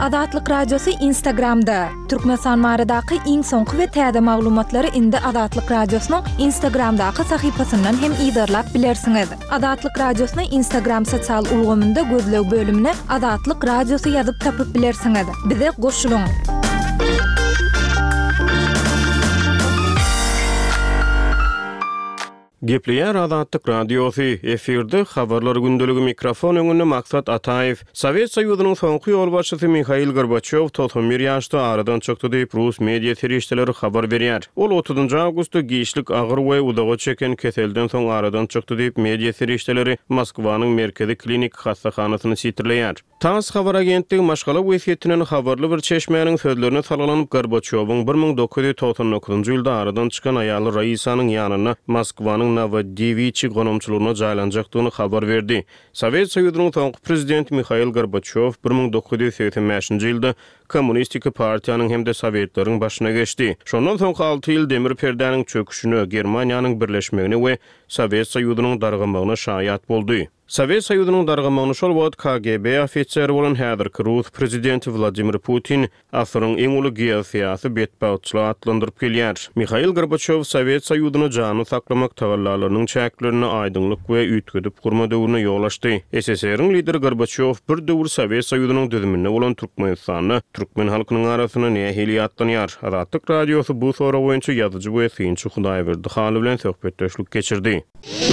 Adatlyk radiosu Instagramda. Türkmenistan maradaky iň soňky we täze maglumatlary indi Adatlyk radiosynyň Instagramdaky sahypasyndan hem ýydarlap bilersiňiz. Adatlyk radiosyny Instagram sosial ulgamynda gözleg bölümine Adatlyk radiosu ýazyp tapyp bilersiňiz. Bize goşulyň. Gepleýär Adatlyk radiosu efirde habarlar gündöligi mikrofon öňünde Maksat Ataev. Sowet Soýuzynyň soňky ýolbaşçysy Mikhail Gorbaçov 91 ýaşda aradan çykdy diýip Rus media terişçileri habar berýär. Ol 30 awgustda giýişlik agyr we udaga çeken keselden soň aradan çykdy diýip media terişçileri Moskwanyň merkezi klinik hastahanasyny sitirleýär. TASS habar agentligi maşgala wesiýetinden habarly bir çeşmeýäniň sözlerine salgylanyp Gorbaçowyň 1999-njy ýylda aradan çykan aýaly Raisanyň ýanyna Moskwanyň Novodivichi gonomçulugyna jaýlanjakdygyny habar berdi. Sowet Soýuzynyň soňky prezidenti Mikhail Gorbaçov 1985-nji ýylda Kommunistik partiýanyň hem de Sowetlaryň başyna geçdi. Şondan soň 6 ýyl demir perdäniň çöküşine, Germaniýanyň birleşmegine we Sowet Soýuzynyň dargamagyna şahyat boldy. Sowet Soýuzynyň dargamagyny şol wagt KGB ofiseri bolan häzirki Rus prezidenti Vladimir Putin asyryň eň uly geosiýasy betbaýçylygy atlandyryp gelýär. Mikhail Gorbaçov Sowet Soýuzyny jany saklamak tagallalarynyň çäklerini aýdynlyk we üýtgedip gurma döwrüne ýol açdy. SSR-iň lideri Gorbaçov bir döwür Sowet Soýuzynyň düzümine bolan Türkmenistany, türkmen halkynyň arasyna nähili atlanýar. Adatlyk radiosu bu sora boýunça ýazyjy we synçy Hudaýberdi haly bilen söhbetdeşlik geçirdi.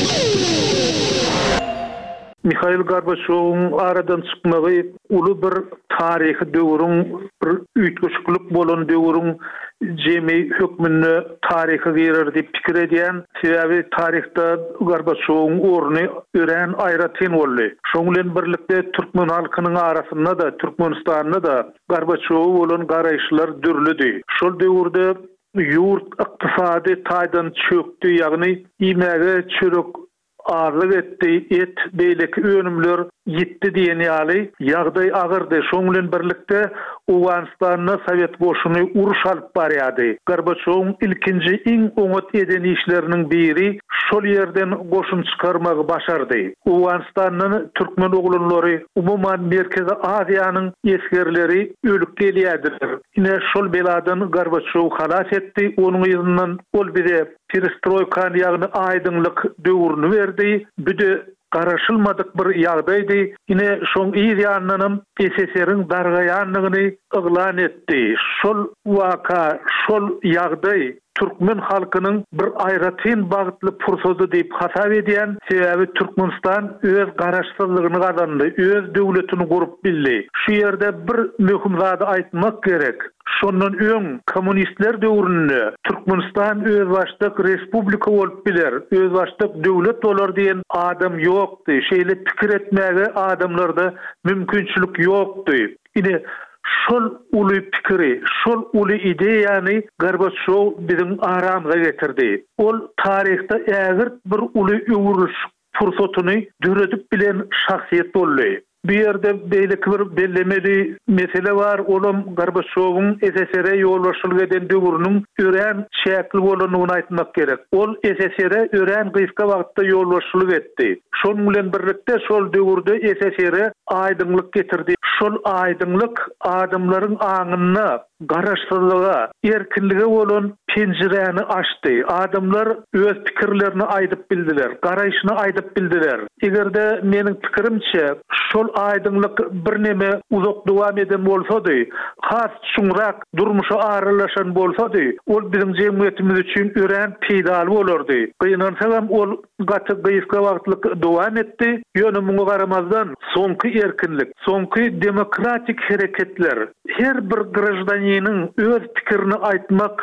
Mikhail Gorbaçowyň aradan çykmagy uly bir taryhy döwrüň, bir üýtgüçlük bolan döwrüň jemi hökmüni taryhy girer diýip pikir edýän. Sebäbi taryhda Gorbaçowyň orny ören aýratyn boldy. Şoň bilen birlikde türkmen halkynyň arasynda da, Türkmenistanda da Gorbaçowy bolan garaýşlar dürlüdi. Şol döwürde ýurt ykdysady taýdan çökdi, ýagny imäge çörek ağırlık etdi, et, beýleki önümler gitti diýen ýaly ýagdaý agyrdy. Şoň bilen birlikde Awganistanyna Sowet goşuny uruş alyp barýardy. Gorbaçowyň ilkinji iň oňat eden işleriniň biri şol ýerden goşun çykarmagy başardy. Awganistanyň türkmen oglanlary umumyň Merkezi Aziýanyň eskerleri ölüp gelýärdiler. Ine şol beladan Gorbaçow halas etdi. Onuň ýerininden ol bize perestroýka ýagny aýdynlyk döwrüni berdi. Büde garaşylmadyk bir ýagdaýdy. Ine şoň ýeriniň SSR-iň dargaýanlygyny yglan etdi. Şol waka, şol ýagdaý Türkmen halkynyň bir aýratyn bagtly pursaty diýip hasap edýän. Sebäbi Türkmenistan öz garaşsyzlygyny gazandy, öz döwletini gurup bildi. Şu ýerde bir möhüm zady aýtmak gerek. Şondan öň kommunistler döwründe Türkmenistan öz başlyk respublika bolup biler, öz başlyk döwlet bolar diýen adam ýokdy. Şeýle pikir etmäge adamlarda mümkinçilik ýokdy. Ine şol uly pikiri, şol uly ideýany Gorbaçow biziň aramyza getirdi. Ol taryhda ägirt bir uly öwürüş fursatyny döredip bilen şahsiýet boldy. Bu ýerde beýleki bir bellemeli mesele var. Olam Gorbaçowyň SSR-e ýolbaşçylyk eden döwrüniň ören şäkli bolanyny aýtmak gerek. Ol SSR-e ören gyska wagtda ýolbaşçylyk etdi. Şoň bilen birlikde şol döwürde SSR-e aýdynlyk getirdi. Şol aýdynlyk adamlaryň aňyna, garaşsyzlyga, erkinlige bolan penjereni açdy. Adamlar öz pikirlerini aýdyp bildiler, garaýşyny aýdyp bildiler. Egerde meniň pikirimçe şol aýdynlyk birneme uzak dowam eden bolsady, has şuňrak durmuşa aralaşan bolsady, ol biziň jemgyýetimiz üçin ören peýdal bolardy. Gynansalam ol gaty gyska wagtlyk dowam etdi. Ýönümiňe garamazdan soňky erkinlik, soňky demokratik hereketler, her bir grajdaniynyň öz pikirini aýtmak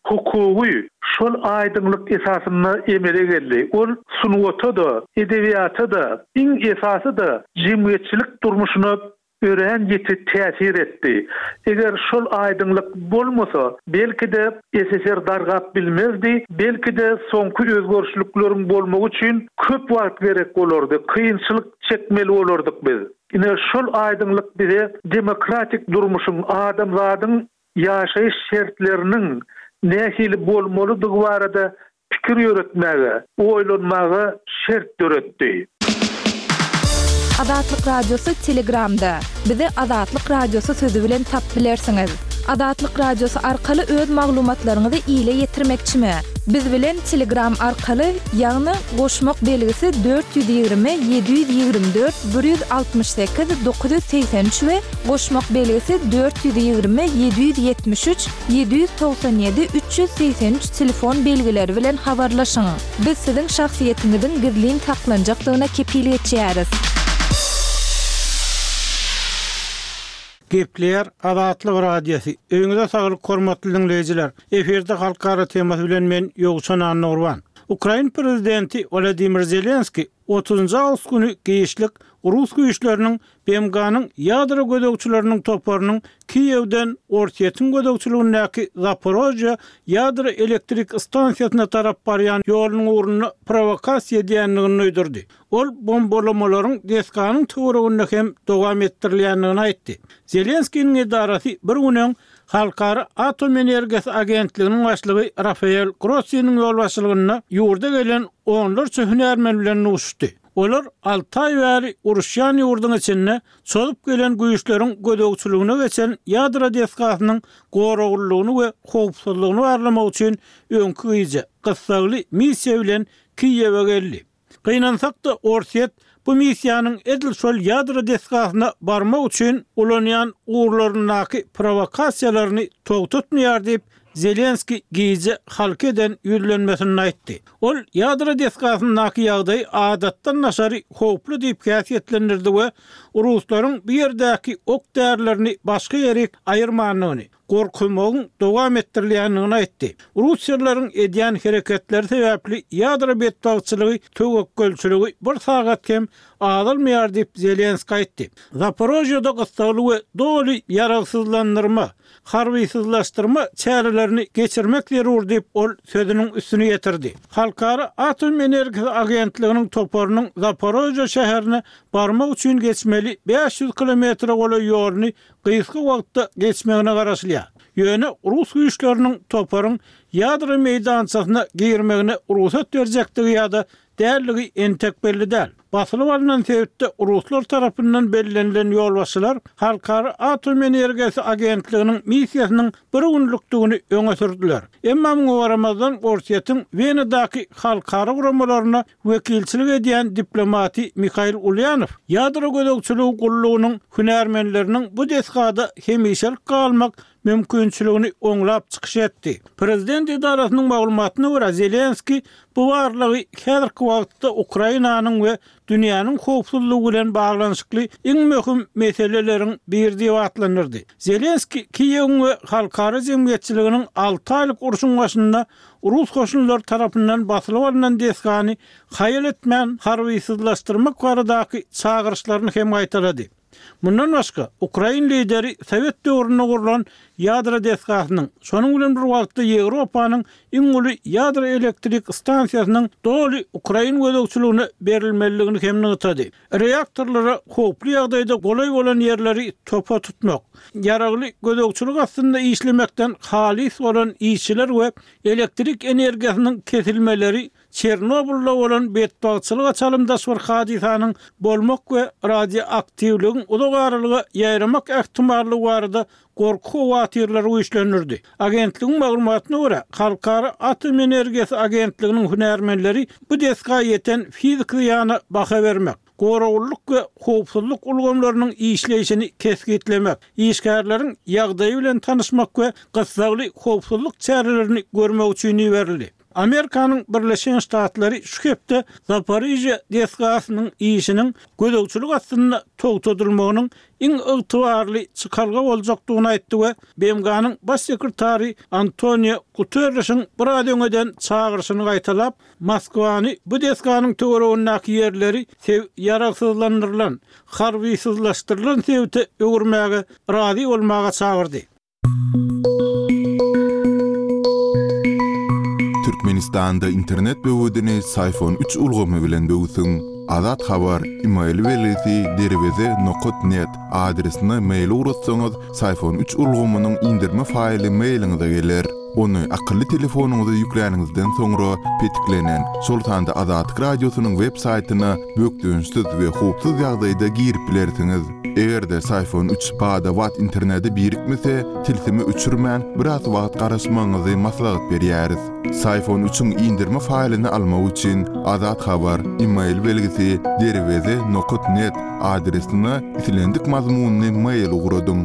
hukuky şol aýdynlyk esasyna emele geldi. Ol sunwata da, edebiýata da, iň esasy da jemgyýetçilik durmuşyna ören ýetip täsir etdi. Eger şol aýdynlyk bolmasa, belki de SSR dargap bilmezdi, belki de soňky özgörüşlikleriň bolmagy üçin köp wagt gerek bolardy, kynçylyk çekmeli bolardyk biz. Ine şol aýdynlyk bize demokratik durmuşyň, adamzadyň ýaşaýyş şertleriniň nähili bolmalydygy barada pikir ýöretmäge, oýlanmaga şert döretdi. Adatlyk Radiosu Telegramda. Bizi Adatlyk Radiosu sözü bilen tap bilersiňiz. Adatlyk Radiosu arkaly öz maglumatlaryňyzy ýyla ýetirmekçimi? Biz bilen Telegram arkaly ýagny goşmak belgisi 420 724 168 983 we goşmak belgisi 420 773 797 383 telefon belgileri bilen habarlaşyň. Biz siziň şahsiýetiňiziň gizlin taklanjakdygyna kepillik etýäris. Gepler Adatlyk Radiosu. Öňüňizde saglyk hormatly dinleýijiler. Eferde halkara temasy bilen men Ýogşan Anurwan. Ukraina prezidenti Volodymyr Zelenski 30 awgust günü geýişlik Rus güýçleriniň BMG-nyň ýadro gödökçileriniň toparynyň Kiýewden Orsetýň gödökçiligindäki Zaporojye ýadro elektrik stansiýasyna tarap barýan ýolunyň uğruna provokasiýa diýendigini öýdürdi. Ol bombalamalaryň DSK-nyň töwereginde hem dowam etdirilýändigini aýtdy. Zelenskiň edarasy bir günden Halkara Atom Energiýasy Agentliginiň başlygy Rafael Grossinyň ýolbaşçylygyna ýurda gelen onlarça hünärmen bilen uçuşdy. Olar 6 ay bäri Uruşýan ýurduň içinde çolup gelen güýçleriň gödökçiligine geçen ýadro DSK-nyň goraglygyny we howpsuzlygyny barlamak üçin öňkü gyýja gyssagly missiýa bilen Kiýewe geldi. Gynansak-da Orset bu missiýanyň edil şol ýadro DSK-na barmak üçin ulanýan uğurlarynyňky provokasiýalaryny togtatmaýar diýip Zelenski giýje halk eden ýürlenmesini aýtdy. Ol ýadro DSK-nyňky ýagdaý adatdan naşary howply diýip käsiyetlendirdi we Ruslaryň bu ýerdäki ok därlerini başga ýere aýyrmanyny, gorkumagyň dowam etdirilýändigini aýtdy. Russiýalaryň edýän hereketleri sebäpli ýadro betbagçylygy töwekkelçiligi bir sagat hem alynmaýar diýip Zelenski aýtdy. Zaporojyada gysgaly we doly ýaragsızlandyrma, harbiýsizlaşdyrma çärelerini geçirmek zerur diýip ol sözüniň üstüne ýetirdi. Halkara Atom Energiýasy Agentliginiň toparynyň Zaporojye şäherine barmak üçin geçmeli 500 kilometre goly ýolny gysga wagtda geçmegine garaşylýar. Ýöne Rus güýçleriniň toparyň ýadro meýdançasyna girmegine ruhsat berjektigi ýa-da därligi entek belli däl. Basylyp alynan sebäpde Ruslar tarapyndan bellenlen ýolbaşçylar Halkara Atom Energiýasy Agentliginiň missiýasynyň bir günlükdigini öňe sürdiler. Emma bu Ramazan Orsetýň Wenadaky halkara guramalaryna wekilçilik edýän diplomati Mikhail Ulyanov ýadro gödökçiligi gullugynyň hünärmenleriniň bu DSK-da hemişelik galmak mümkinçiligini oňlap çykyş etdi. Prezident idarasynyň maglumatyna görä Zelenski bu barlygy häzirki wagtda Ukrainanyň we dünýäniň howpsuzlygy bilen baglanyşykly iň möhüm meseleleriň biri diýip atlanyrdy. Zelenski Kiýew we halkara jemgyýetçiliginiň 6 aýlyk uruşyň başynda Rus koşunlar tarapyndan basylyp alynan DSK-ny haýal etmän harbiýsizlaşdyrmak baradaky çağırışlaryny hem aýtalady. Bundan başga Ukraina lideri Sovet döwründe gurulan ýadro DSK-nyň şonuň bilen bir wagtda Ýewropanyň iň uly ýadro elektrik stansiýasynyň doly Ukraina gödökçiligine berilmeligini hem nytady. Reaktorlara howply ýagdaýda golay bolan ýerleri topa tutmak, ýaragly gödökçilik aslynda işlemekden halis bolan işçiler we elektrik energiýasynyň kesilmeleri Çernobylda bolan betbagçylyk açalymdaş bir hadisanyň bolmak we radioaktivligiň udagarlygy ýaýramak ähtimallygy barada gorku watyrlary güýçlendirdi. Agentligiň maglumatyna görä, Halkara Atom Energiýasy Agentliginiň hünärmenleri bu DSK-ga ýeten fizik ýana baha bermek, goraglyk we howpsuzlyk ulgamlarynyň işleýişini keskitlemek, işgärleriň ýagdaýy bilen tanışmak we gyssagly howpsuzlyk çärelerini görmek üçin berildi. Amerikanyň Birleşen Ştatlary şu hepde Zaporojye DSK-nyň işiniň gödökçilik aslynda togtadylmagynyň iň ygtybarly çykarga boljakdygyny aýtdy we BMG-nyň baş sekretary Antonio Guterres'iň bir öňeden çağırşyny gaýtalap, Moskwany bu DSK-nyň töweregindäki ýerleri ýaragsızlandyrylan, harbiýsizlaşdyrylan sebäpde öwürmäge razy bolmaga çağırdy. Türkmenistanda internet böwüdini Sayfon 3 ulgamy bilen böwüsüň. Azat habar email welisi derweze.net adresine mail urutsaňyz Sayfon 3 ulgamynyň indirme faýly mailiňize geler. Onu akıllı telefonunuza yükleýäningizden soňra petiklenen Sultanda Azatlyk Radiosynyň web saýtyna bökdüňsiz we hupsuz ýagdaýda girip bilersiňiz. Egerde iPhone 3 bada watt interneti birikmese, tilsimi uçurman biraz wagt garaşmaňyzy maslahat berýäris. iPhone 3'ün indirme faýlyny almak üçin Azat Habar e-mail belgisi derweze.net adresine itilendik mazmunny mail uğradyň.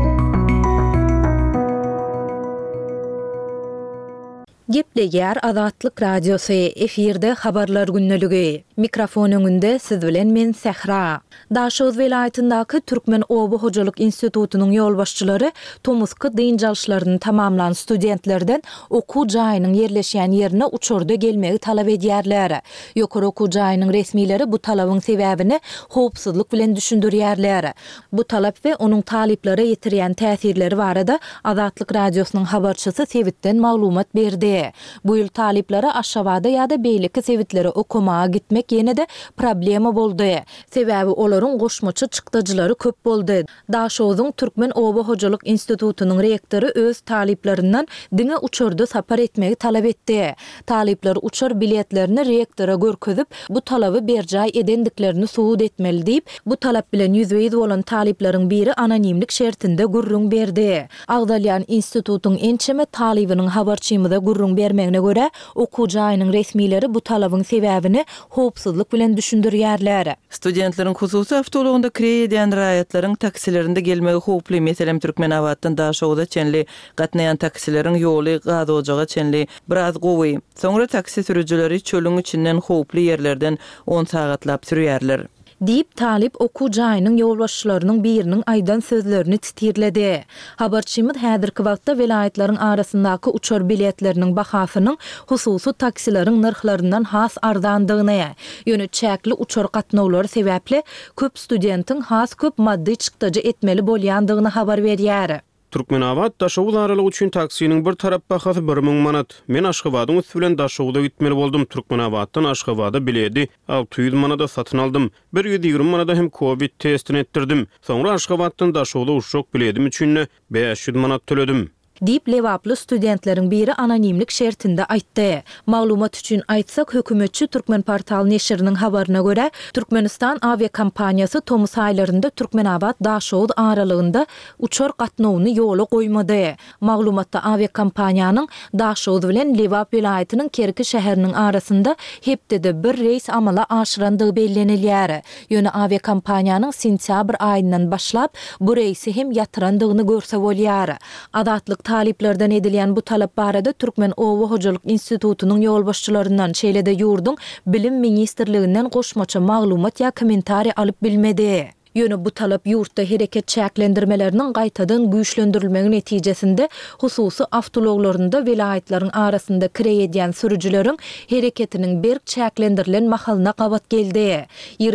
Gepleýär Azatlyk Radiosy efirde habarlar günneligi. Mikrofon öňünde siz bilen men Sehra. Daşoz welaýatyndaky Türkmen Oba Hojalyk Institutunyň ýolbaşçylary Tomsky dyn jalşylaryny tamamlan studentlerden okuw jaýynyň ýerleşýän ýerine uçurda gelmegi talap edýärler. Ýokary okuw jaýynyň resmileri bu talabyň sebäbini howpsuzlyk bilen düşündirýärler. Bu talap we onuň talyplary ýetirýän täsirleri barada Azatlyk Radiosynyň habarçysy Sewitden maglumat berdi. Bu ýyl talyplary Aşgabatda ýa-da beýleki sewitlere okumaga gitmek ýene-de problema boldy. Sebäbi olaryň goşmaçy çykdyjylary köp boldy. Daşowyň Türkmen Oba Hojalyk Institutunyň rektory öz talyplerinden diňe uçurda sapar etmegi talap etdi. Talyplar uçur biletlerini rektora görkezip bu talaby berjaý edendiklerini suwut etmeli diýip bu talap bilen ýüzbeýiz bolan talyplaryň biri anonimlik şertinde gurrun berdi. Agdalýan institutunyň ençeme talybynyň habarçymyza gurrun bermegine göre okuw jaýynyň resmileri bu talabyň sebäbini howpsuzlyk bilen düşündirýärler. Studentleriň hususy awtologunda kirä edýän raýatlaryň taksilerinde gelmegi howply meselem Türkmenawatdan Daşowda çenli gatnaýan taksileriň ýoly gazojaga çenli biraz gowy. Soňra taksi sürüjileri çölüň içinden howply ýerlerden 10 sagatlap sürýärler. Diýip talip okuw jaýynyň ýolbaşçylarynyň biriniň aýdan sözlerini titirledi. Habarçymyz häzirki wagtda welaýatlaryň arasyndaky uçur biletleriniň bahasynyň hususy taksilaryň narxlaryndan has arzandygyny, ýöne çäkli uçur gatnawlary sebäpli köp studentiň has köp maddi çykdyjy etmeli bolýandygyny habar berýär. Türkmenawat Daşow aralygy üçin taksiniň bir tarap bahasy 1000 manat. Men Aşgabatyň üstü bilen Daşowda gitmeli boldum. Türkmenawatdan Aşgabada biledi 600 manada satyn aldym. 120 manada hem Covid testini etdirdim. Soňra Aşgabatdan Daşowda uçak biledim üçin 500 manat töledim. Diýip lewaply studentleriň biri anonimlik şertinde aýtdy. Maglumat üçin aýtsak, hökümetçi Türkmen portal neşriniň habaryna görä, Türkmenistan aviakompaniýasy Tomus aýlarynda Türkmenawat Daşow aralygynda uçur gatnawyny ýola goýmady. Maglumatda aviakompaniýanyň Daşow bilen Lewap welaýatynyň Kerki şäheriniň arasynda hepdede bir reis amala aşyrandygy bellenilýär. Ýöne aviakompaniýanyň sentyabr aýyndan başlap bu reisi hem ýatyrandygyny görse bolýar. Azatlyk taliplerden edilýän bu talap barada Türkmen Oba Hojalyk Institutunyň ýolbaşçylaryndan şeýlede ýurdun bilim ministrliginden goşmaça maglumat ýa kommentari alyp bilmedi. Ýöne bu talap ýurtda hereket çäklendirmeleriniň gaýtadan güýçlendirilmegi netijesinde hususy awtologlarynda welaýatlaryň arasynda kirä edýän sürüjileriň hereketiniň berk çäklendirilen mahalyna gabat geldi.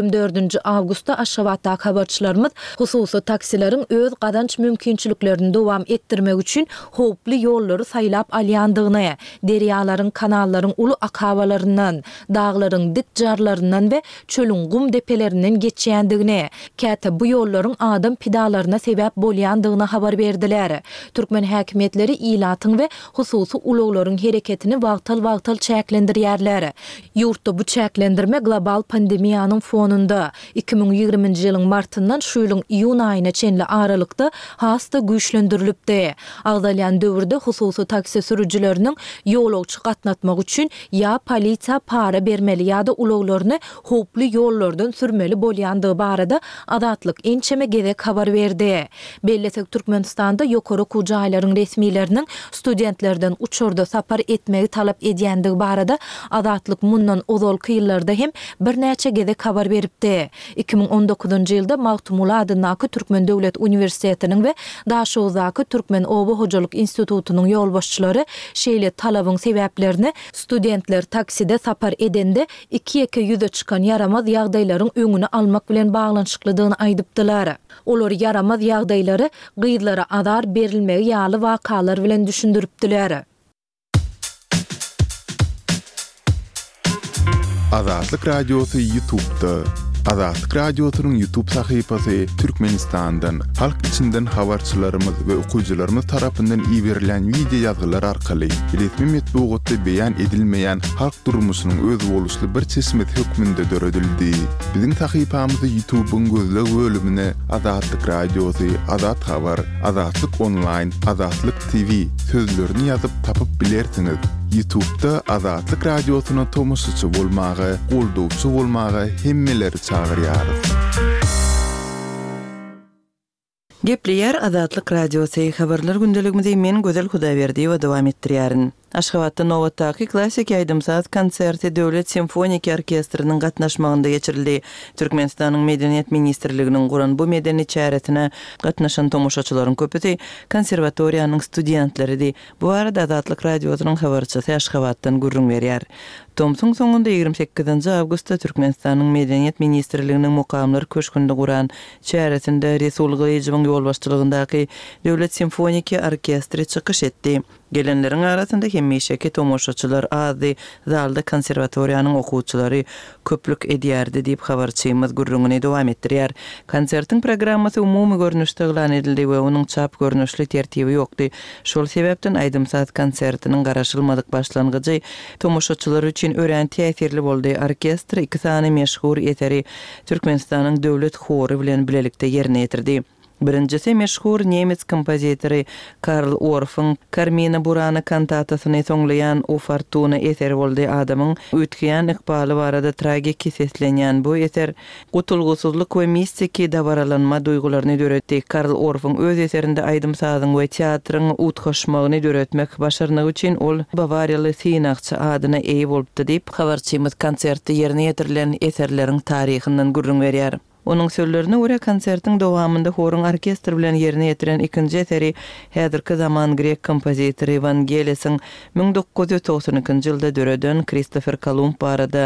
24 awgustda Aşgabatda habarçylarymyz hususy taksileriň öz gadanç mümkinçiliklerini dowam etdirmek üçin howply ýollary saýlap alýandygyny, derýalaryň, kanallaryň uly akawalaryndan, daglaryň dik jarlaryndan we çölüň gum depelerinden geçýändigini, bu ýollaryň adam pidalaryna sebäp bolýandygyny habar berdiler. Türkmen häkimetleri ilatyň we hususy uluglaryň hereketini wagtal çäklendirýärler. Ýurtda bu çäklendirme global pandemiýanyň fonunda 2020-nji ýylyň martyndan şu ýylyň iýun aýyna çenli aralykda hasta güýçlendirilipdi. Agdalýan döwürde hususy taksi sürüjileriniň ýolagçy gatnatmak üçin ýa polisiýa para bermeli ýa-da uluglaryny howply ýollardan sürmeli bolýandygy barada Azatlyk ençeme gerek habar berdi. Bellesek Türkmenistanda ýokary okuw jaýlaryň resmileriniň studentlerden uçurda sapar etmegi talap edýändigi barada Azatlyk mundan ozalky ýyllarda hem bir näçe gerek habar beripdi. 2019-njy ýylda Magtumula adynaky Türkmen Döwlet Uniwersitetiniň we Daşowdaky Türkmen Oba Hojalyk Institutunyň ýolbaşçylary şeýle talabyň sebäplerini studentler takside sapar edende 2-2 ýüze çykan yaramaz ýagdaýlaryň öňüne almak bilen baglanşyklydygyny aýdypdylar. Olar yaramaz ýagdaýlary gyýdlara azar berilmegi ýaly wakalar bilen düşündiripdiler. Azatlyk Radiosy YouTube'da, Azatlyk Radiosynyň YouTube sahypasy Türkmenistandan halk içinden habarçylarymyz we okuyjylarymyz tarapyndan iberilen video ýazgylar arkaly resmi metbuatda beýan edilmeýän halk durmuşynyň öz boluşly bir çeşmet hökmünde döredildi. Biziň sahypamyzy YouTube'un gözleg bölümine Azatlyk Radiosy, Azat Habar, Azatlyk Online, Azatlyk TV sözlerini ýazyp tapyp bilersiňiz. YouTube'da Azatlyk Radiosyna tomoşaçy bolmagy, goldowçy bolmagy hemmeleri çagyrýar. Gepleýär Azatlyk Radiosy habarlar gündeligimizi men Gözel Hudaýberdi we dowam etdirýärin. Aşgabatda Nowatdaky klassik ýaýdymsaz konserti Döwlet Simfonik Orkestriniň gatnaşmagynda geçirildi. Türkmenistanyň Medeniýet Ministrliginiň guran bu medeni çäretine gatnaşan tomoşaçylaryň köpüsi konserwatoriýanyň studentleridi. Bu arada Azatlyk Radiosynyň habarçysy Aşgabatdan gurrun berýär. Tomsun soňunda 28 awgustda Türkmenistanyň Medeniýet Ministrliginiň mukamlar köşkünde guran çäretinde Resul Gyýjyň ýolbaşçylygyndaky Döwlet Simfonik Orkestri çykyş etdi. Gelenleriň arasynda hemmeşeki tomoşaçylar azy, zalda konserwatoriýanyň okuwçylary köplük edýärdi diýip habarçymyz gurrungyny dowam etdirýär. Konsertiň programmasy umumy görnüşde elan edildi we onuň çap görnüşli tertibi ýokdy. Şol sebäpden aýdymsaz konsertiniň garaşylmadyk başlangyjy tomoşaçylar üçin öýränti täsirli boldy. Orkestr 2 sany meşhur eteri Türkmenistanyň döwlet hory bilen bilelikde ýerine ýetirdi. Birincisi meşhur Nemes kompozitory Karl Orff'un Carmina Burana kantatasyny soňlayan O Fortuna eseri boldy. Adamyň üýtgeýän ykbaly barada tragik seslenýän bu eser gutulgusuzlyk we mistiki dabaralanma duýgularyny döretdi. Karl Orff'un öz eserinde aýdymsazyň we teatryň utgaşmagyny döretmek başarnygy üçin ol Bavariyaly synagçy adyna eýe bolupdy diýip habarçymyz konsertde ýerine ýetirilen eserleriň tarihinden gurrun berýär. Onun sözlerine göre konsertin dowamında horun orkestr bilen ýerine ýetiren ikinji eseri häzirki zaman grek kompozitory Evangeliysyň 1992-nji ýylda döreden Christopher Kolumb barada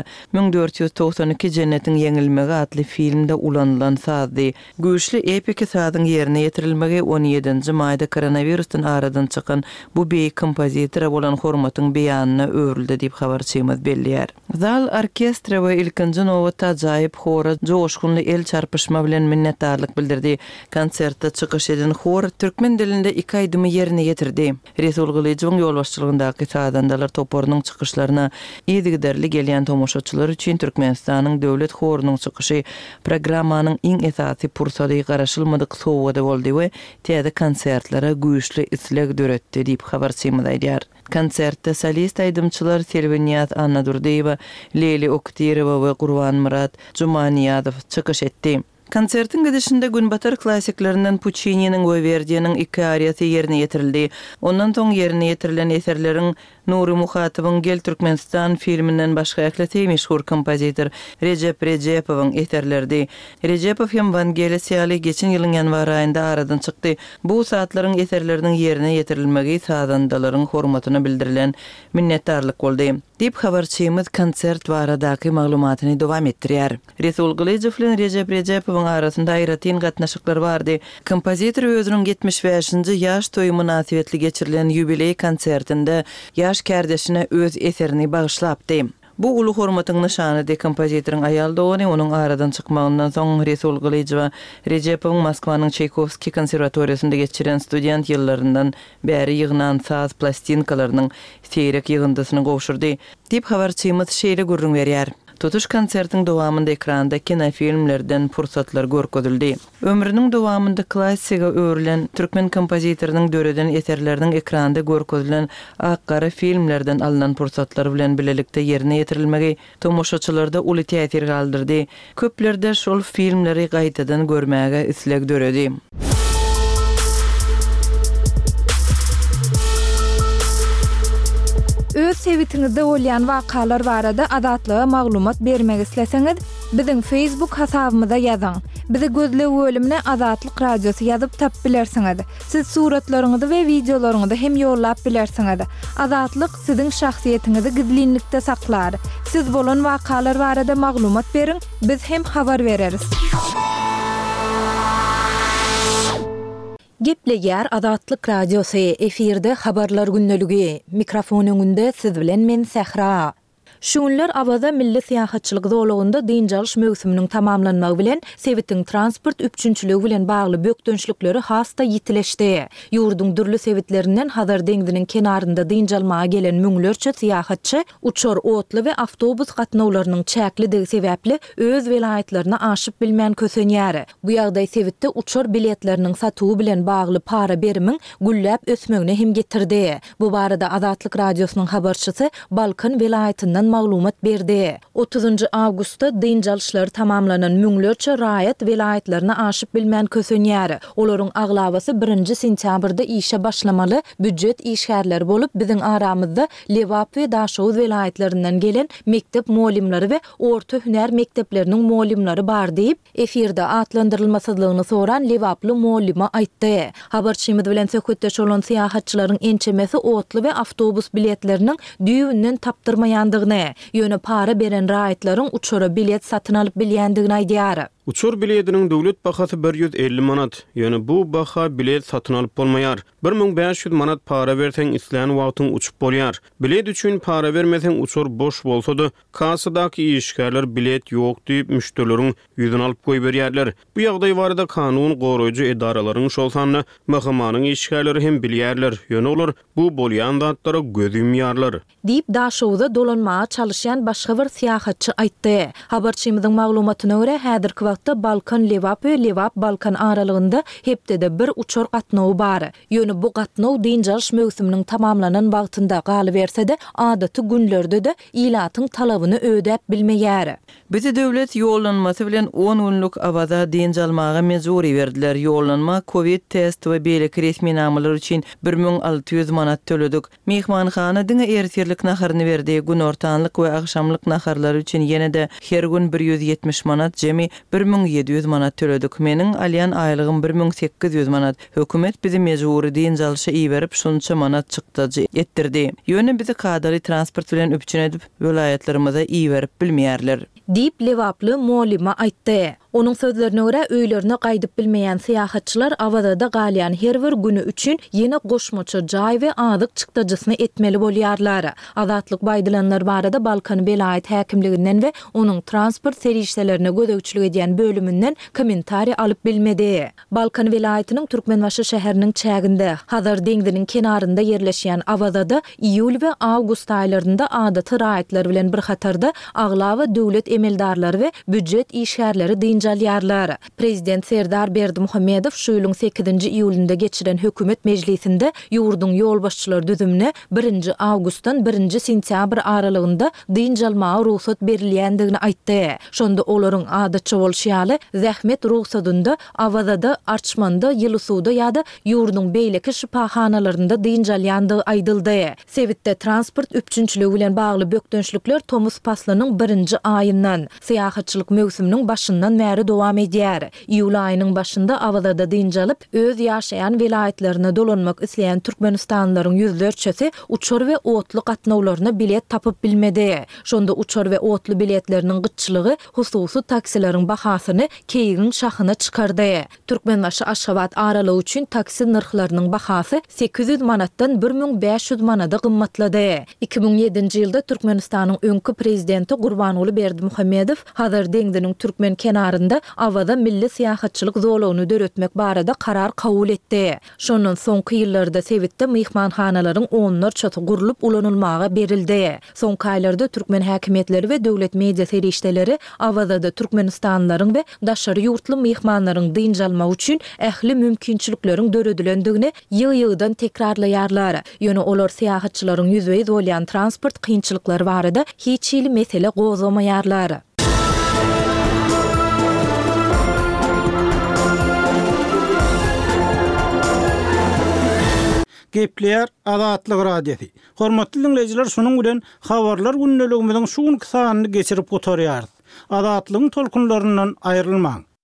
1492 Jennetiň ýeňilmegi atly filmde ulanylan sazdy. Güýçli epik sazyň ýerine ýetirilmegi 17-nji maýda koronavirusdan aradan çykan bu beý kompozitora bolan hormatyň beýanyna öwrüldi diýip habarçymyz bellýär. Zal orkestra we ilkinji Nowatda ajaýyp hora joşkunly el çarpışma bilen minnetdarlyk bildirdi. Konsertde çykyş eden hor türkmen dilinde 2 aýdymy ýerine ýetirdi. Resul Gyýjyň ýolbaşçylygyndaky sadandalar toporunyň çykyşlaryna ýetigiderli gelýän tomoşaçylar üçin Türkmenistanyň döwlet horunyň çykyşy programmanyň iň esasy pursaty garaşylmadyk sowgada boldy we täze konsertlere güýçli isleg döretdi diýip habarçymyz aýdýar. Konsertde solist aýdymçylar Selveniyat Anna Durdeýewa, Leyli Oktirowa we Gurban Murat Jumaniýadow çykyş etdi. Konsertin gidişinde günbatar klasiklerinden Puccini'nin we Verdi'nin 2 ariýasy ýerine ýetirildi. Ondan soň ýerine ýetirilen eserleriň Nuri Muhatybyň Gel Türkmenistan filminden başga ekletýär meşhur kompozitor Recep Recepowyň eserlerdi. Recepow hem Evangeliysyny geçen ýylyň ýanwar aýynda aradan çykdy. Bu satlaryň eserleriniň ýerine ýetirilmegi sadandalaryň hormatyna bildirilen minnetdarlyk boldy. Diýip habarçymyz konsert baradaky maglumatyny dowam etdirýär. Resul Gyýjy bilen Recep Recepowyň arasynda aýratyn gatnaşyklar bardy. Kompozitor özüniň 75-nji ýaş toýy münasibetli geçirilen ýubiley konsertinde ýaş kardeşine öz eserini bagyşlapdy. Bu ulu hormatyň nyşanydy. Kompozitoriň aýal dogany onuň aradan çykmagyndan soň Resul Gyýjy we Recepowyň Moskwanyň Çaykovski konserwatoriýasynda geçiren student ýyllaryndan bäri ýygnan saz plastinkalarynyň seýrek ýygyndysyny gowşurdy diýip habarçymyz şeýle gurrun berýär. Tutuş konsertiň dowamında ekranda kinofilmlerden pursatlar görkezildi. Ömrüniň dowamında klassika öwrilen türkmen kompozitorynyň döreden eserleriniň ekranda görkezilen ak-gara filmlerden alynan pursatlar bilen bilelikde ýerine ýetirilmegi tomoşaçylarda uly täsir galdyrdy. Köplerde şol filmleri gaýtadan görmäge isleg döredi. Öz sevitiňizde bolýan wakalar barada adatlyga maglumat bermek isleseňiz, biziň Facebook hasabymyza ýazyň. Bizi gözle bölümine Azatlyk Radiosy ýazyp tap bilersiňiz. Siz suratlaryňyzy we videolaryňyzy hem ýollap bilersiňiz. Azatlyk siziň şahsiýetiňizi gizlinlikde saklar. Siz bolan wakalar barada maglumat beriň, biz hem habar bereriz. Gepleýär Azatlyk Radiosy efirde habarlar günneligi. Mikrofon öňünde siz bilen men Sehra. Şunlar awada milli syýahatçylyk zolugynda dynjalş mögsüminiň tamamlanmagy bilen Sewitin transport üçünçüligi bilen bagly bökdönçlükleri hasta ýitileşdi. Ýurdun dürli sewitlerinden Hazar deňdiniň kenarynda dynjalmaga gelen müňlerçe syýahatçy uçor otly we awtobus gatnawlarynyň çäklidigi sebäpli öz welaýatlaryna aşyp bilmän kösenýär. Bu ýagdaý Sewitde uçor biletleriniň satuwy bilen bagly para berimiň gülläp ösmegine hem getirdi. Bu barada Azatlyk radiosynyň habarçysy Balkan welaýatyndan maglumat berdi. 30 awgustda dynjalşlar tamamlanan müňlerçe raýat welaýatlaryna aşyp bilmän kösenýär. Olaryň aglabasy 1 sentýabrda işe başlamaly büdjet işgärleri bolup biziň aramyzda Lewap we Daşow welaýatlarinden gelen mektep muallimleri we orta hüner mektepleriniň muallimleri bar diýip efirde atlandyrylmasydlygyny soran Lewaply muallima aýtdy. Habarçymyz bilen söhbetdeş bolan syýahatçylaryň ençemesi otly we awtobus biletleriniň düýünden tapdyrmaýandygyny, ýöne para beren raýatlaryň uçora bilet satyn alyp bilýändigini aýdýar. Uçur biletiniň döwlet bahasy 150 manat. Ýöne bu baha bilet satyn alyp bolmaýar. 1500 manat para berseň isleýän wagtyň uçup bolýar. Bilet üçin para bermeseň uçur boş bolsa-da, kassadaky işgärler bilet ýok diýip müşterileriň ýüzüne alyp goýup berýärler. Bu ýagdaý barada kanun goraýjy edaralaryň şol sanly mahkamanyň işgärleri hem bilýärler. Ýöne olar bu bolýan zatlara göz ýumýarlar. Diýip Daşowda dolanmaga çalışýan başga bir syýahatçy aýtdy. Habarçymyzyň maglumatyna görä häzirki wagtda Balkan Lewap we Lewap Balkan aralygynda hepdede bir uçor gatnawy bar. Ýöne bu gatnaw dynjalş mögsüminiň tamamlanan wagtynda galy berse-de adaty günlerde de ilatyň talabyny ödäp bilmeýär. Bizi döwlet ýollanmasy bilen 10 günlük awada dynjalmaga mejburi berdiler. Ýollanma Covid test we beýleki resmi namalar üçin 1600 manat töledik. Mehmanhana diňe ertirlik naharyny berdi. Gün ortanlyk we akşamlyk naharlar üçin ýene-de her gün 170 manat, jemi 1700 manat töledik. Meniň alýan aýlygym 1800 manat. Hökümet bizi mejburi dynjalşy iýerip şunça manat çykdyjy etdirdi. Ýöne bizi kadary transport bilen üpçün edip welaýatlarymyza iýerip bilmeýärler. Diýip Lewaply muallima aýtdy. Onun sözlerine göre öýlerini gaýdyp bilmeýän syýahatçylar awada galýan her bir güni üçin ýene goşmaça jaý we azyk çykdyjysyny etmeli bolýarlar. Azatlyk baýdylanlar barada Balkan welaýat häkimliginden we onuň transport serişlerine gödökçülük edýän bölümünden kommentari alyp bilmedi. Balkan welaýatynyň Türkmenbaşy şäheriniň çäginde Hazar deňdiniň kenarynda ýerleşýän awada iýul we awgust aýlarynda adaty raýatlar bilen bir hatarda aglawa döwlet emeldarlary we büdjet işgärleri dynjalýarlar. Prezident Serdar Berdimuhammedow şu ýylyň 8-nji iýulynda geçiren hökümet mejlisinde ýurdun ýolbaşçylar düzümine 1 awgustdan 1 sentýabr aralygynda dynjalmaga ruhsat berilýändigini aýtdy. Şonda olaryň adatça bolşýaly zähmet ruhsatynda awada, Arçmanda, Ýylysuwda ýa-da ýurdun beýleki şipahanalaryna dynjalýandygy aýdyldy. Sewitde transport üçünçüligi bilen bagly bökdönçlükler Tomus Paslanyň 1-nji aýyndan syýahatçylyk mögsüminiň başyndan bäri dowam edýär. Iýul aýynyň başynda awada dynjalyp öz ýaşaýan welaýatlaryna dolanmak isleýän türkmenistanlylaryň ýüzlerçesi uçur we otly gatnawlaryna bilet tapyp bilmedi. Şonda uçur we otly biletleriniň gyçylygy hususy taksileriň bahasyny keýigiň şahyna çykardy. Türkmenbaşy Aşgabat aralygy üçin taksi narhlarynyň bahasy 800 manatdan 1500 manata gymmatlady. 2007-nji ýylda Türkmenistanyň öňkü prezidenti Gurbanuly Berdimuhammedow Hazar deňdiniň Türkmen kenarynda awada milli syýahatçylyk zolugyny döretmek barada karar kabul etdi. Şondan soňky ýyllarda Sewitde mehmanhanalaryň onlarça gurulyp ulanylmaga berildi. Soňky aýlarda Türkmen häkimetleri we döwlet media serişdeleri awada Türkmenistanlylaryň we daşary ýurtly mehmanlaryň dynjalmagy üçin ähli mümkinçilikleriň döredilendigini ýygy-ýygydan tekrarlaýarlar. Ýöne olar syýahatçylaryň ýüzüňe bolýan transport kynçylyklary barada hiç ýyly mesele gozamaýarlar. Gepleýär Azatlyk radiosi. Hormatly dinleýijiler, şonuň bilen habarlar günneligimiziň şu günkü sanyny geçirip gotarýarys. Azatlygyň tolkunlaryndan aýrylmaň.